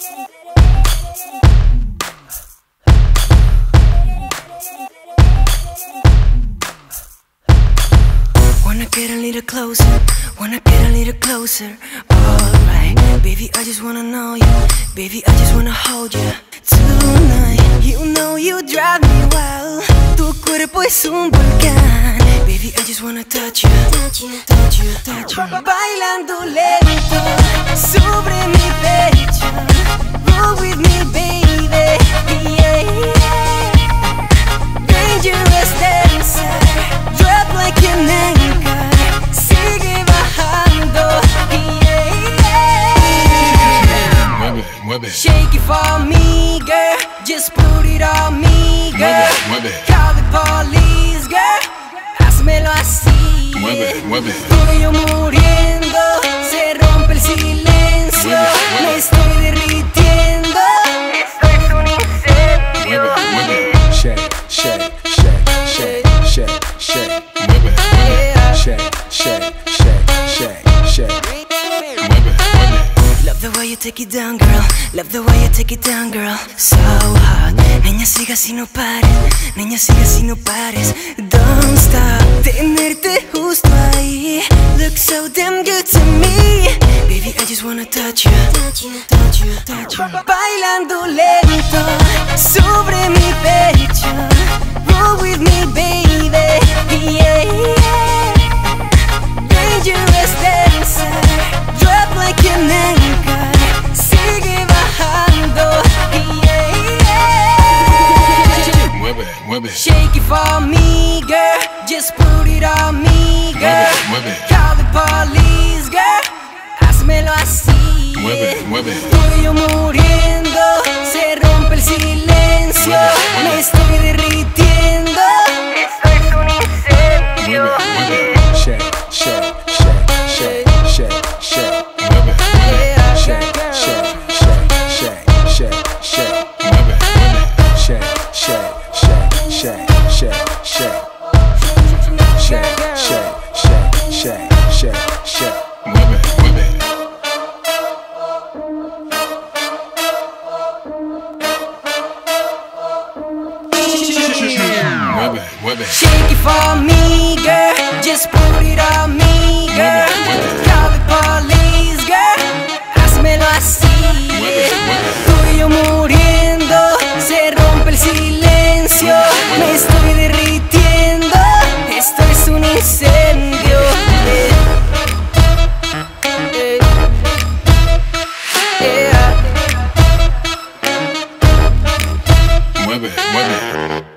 Wanna get a little closer, wanna get a little closer. Alright, baby, I just wanna know you. Baby, I just wanna hold you tonight. You know you drive me wild. Tu cuerpo es un volcán. Baby, I just wanna touch you, touch you, touch you, touch you. Bailando lento sobre mi pecho. Roll with me, baby, yeah, yeah. Dangerous dancer, drop like an anchor. Sigue bajando, yeah, yeah. Mueve, mueve. Shake it for me, girl. Just put it on me, girl. Mueve, mueve. Call the police, girl. Házmelo así. Mueve, mueve. Estoy yo muriendo, se rompe el silencio. Mueve, mueve. Me estoy derritiendo. Esto es un incendio. Mueve, mueve. Shake, shake, shake, shake, shake, shake. Mueve, mueve. Shake, shake, shake, shake, shake. Mueve, mueve. Love the way you take it down, girl. Love the way you take it down, girl. So hot. Niña, siga si no pares. Niña, siga si no pares. Don't stop. Tenerte justo ahí. Look so damn good to me. Baby, I just wanna touch you, touch you, touch you, touch you. Bailando lento sobre mi pecho. Roll with me, baby, yeah, yeah. Dangerous dancer, drop like an anchor. Sigue bajando, yeah, yeah. Mueve, mueve. Shake it for me, girl. Just put it on me, girl. Mueve, mueve. Call the police, girl. Házmelo así. Mueve, mueve. Estoy yo muriendo, se rompe el silencio. Mueve, mueve. Me estoy derritiendo. Esto es un incendio. Mueve, mueve. Shake, shake, shake, shake, shake, shake. Mueve, mueve. Shake, shake, shake, shake, shake, shake. Mueve, mueve. Shake, shake, shake, shake, shake, shake. Shake, shake, shake, shake, shake, shake. Mueve, mueve. Mueve, mueve. Shake it for me, girl. Just put it on me, girl. Mueve, mueve. Call the police, girl. Házmelo así. Mueve, mueve. Estoy yo muriendo, se rompe el silencio. Mueve, mueve. Me estoy derritiendo. Esto es un incendio. Yeah. Mueve, mueve.